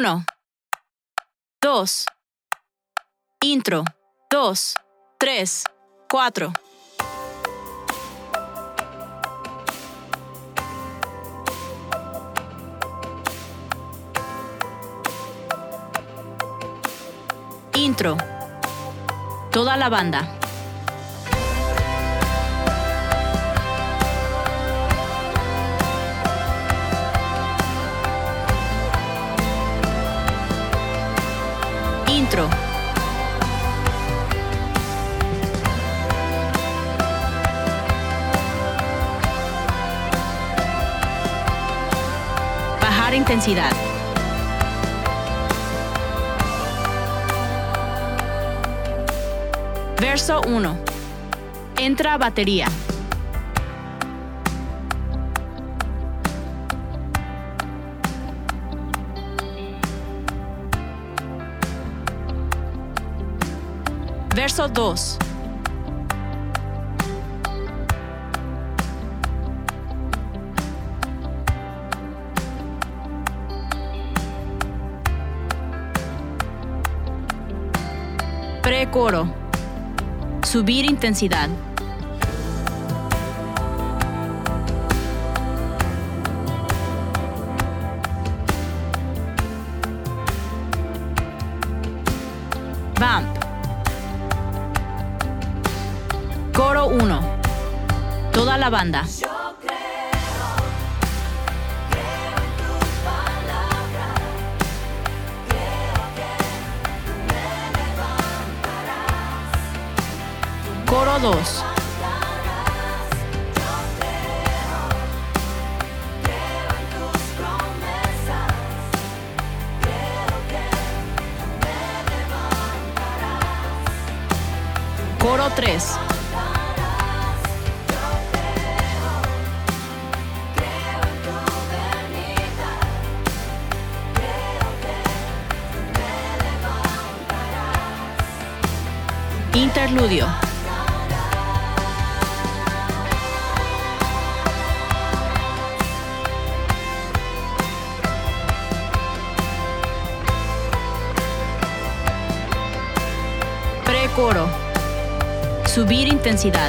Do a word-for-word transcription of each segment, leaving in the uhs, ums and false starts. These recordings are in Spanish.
Uno. Dos. Intro. Dos. Tres. Cuatro. Intro. Toda la banda. Intro. Bajar intensidad. Verso uno. Entra batería. Verso dos. Precoro. Subir intensidad. Vamp. Coro uno. Toda la banda. Coro dos. Coro tres. Interludio. Precoro. Subir intensidad.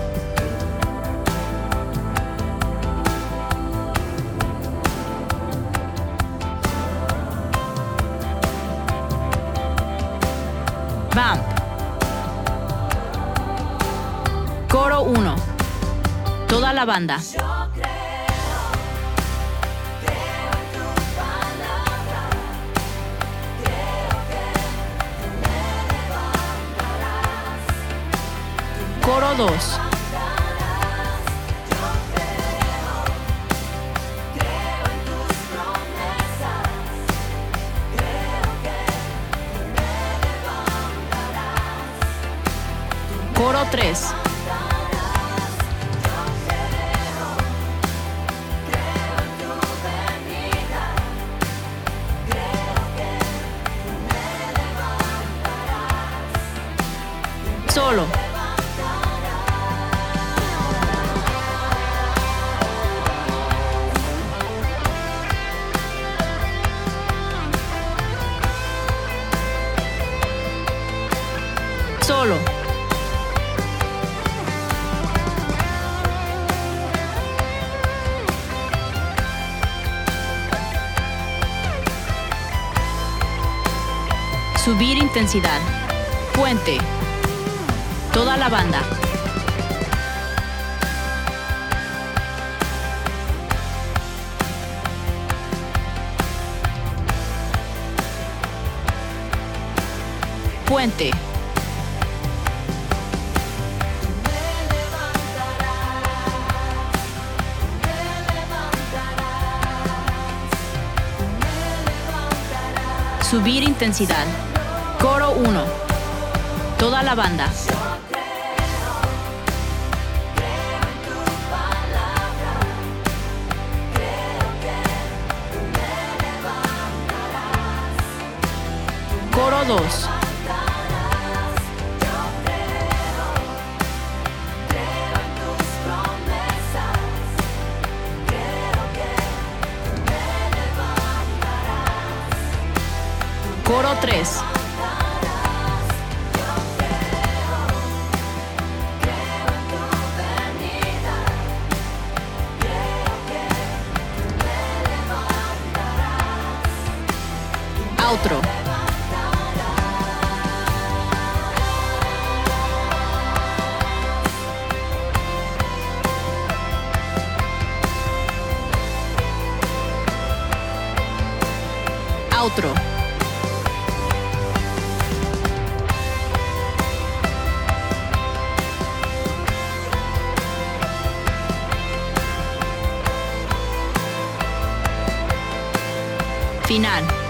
Vamp. Coro uno. Toda la banda. Coro dos. Coro tres. Solo. Solo. Subir intensidad. Puente. Toda la banda. Puente. Subir intensidad. Coro uno. Toda la banda. Coro dos. Coro tres. Outro. Outro. Final.